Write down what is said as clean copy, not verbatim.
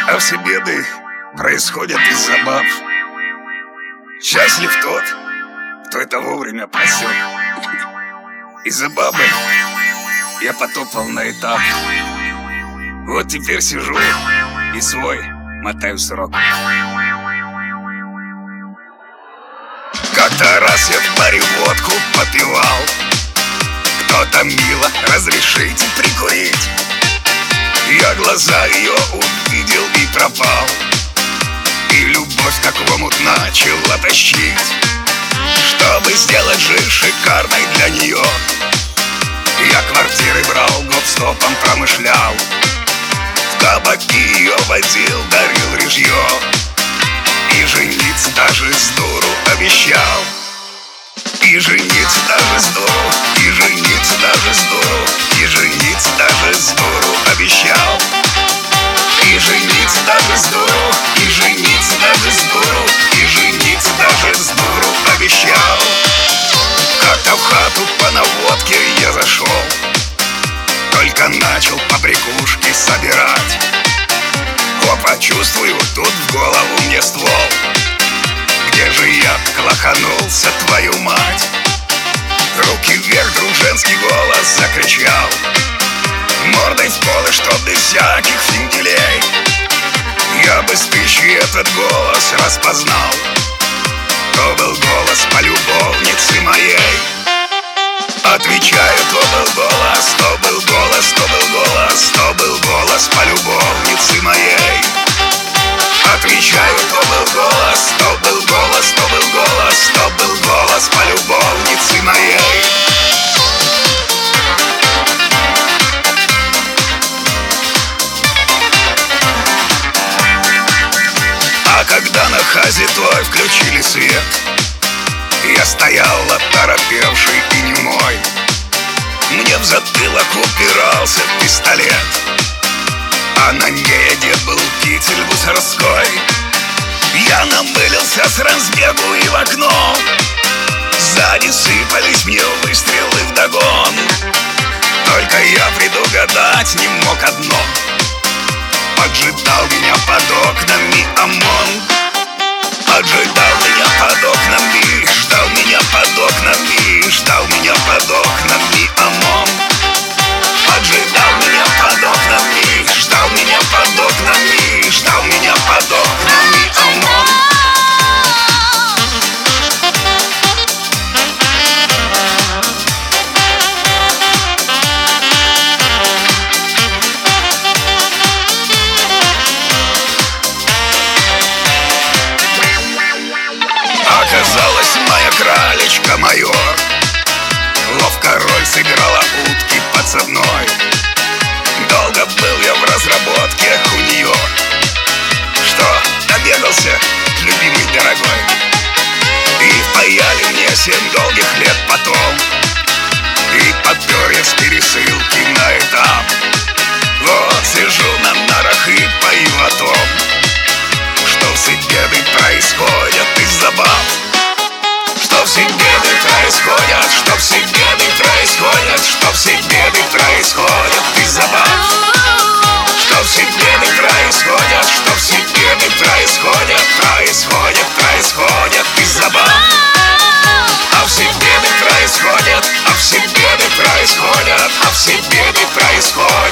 А все беды происходят из забав. Счастлив тот, кто это вовремя просек. Из-за бабы я потопал на этап. Вот теперь сижу и свой мотаю срок. Как-то раз я в баре водку попивал. Кто-то мило, разрешите прикурить. Я глаза ее увидел и пропал. И любовь как в омут начала тащить. Чтобы сделать жизнь шикарной для нее, я квартиры брал, гоп-стопом промышлял. В кабаки ее водил, дарил ружье. И жениться даже с дуру обещал. И жениться даже с дуру, и жениться даже с дуру, и жениться даже с дуру обещал. И жениться даже с дуру, и жениться даже с дуру, и жениться даже с дуру обещал. Как-то в хату по наводке я зашел, только начал побрякушки собирать. Опа, чувствую, тут в голову мне ствол. Где же я клоханулся, твою мать? Руки вверх, вдруг женский голос закричал. Мордой в пол, и чтоб без всяких финделей. Я бы с тысячи этот голос распознал. То был голос полюбовницы моей. Отвечаю, то был голос, то был голос, то был голос, то был голос полюбовницы моей. Отвечаю, то был голос, то был голос, то был голос, то был голос полюбовницы моей. А когда на хазе твой включили свет, я стоял оторопевший и немой. Мне в затылок упирался пистолет, а на ней одет был китель гусарской. Я намылился с разбегу и в окно. Сзади сыпались мне выстрелы вдогон. Только я предугадать не мог одно: поджидал меня под окнами ОМОН. Поджидал меня под окнами, ждал меня под окнами, ждал меня под окнами ОМОН. Поджидал меня под окнами, ждал меня под окнами, ждал меня под окнами ОМОН. Оказалась моя кралечка майор. Ловко роль сыграла утки подсадной. Долго был я в разработке у нее. Что, добегался, любимый дорогой? И впаяли мне 7 долгих лет потом. И попер я с пересылки на этап. Вот сижу на нарах и пою о том, что все беды происходят из-за баб. Что все беды происходят, что все беды происходят, что все беды происходят из-за баб. Что все беды происходят, что все беды происходят, происходят из-за баб. А все беды происходят, а все беды происходят, а все беды происходят.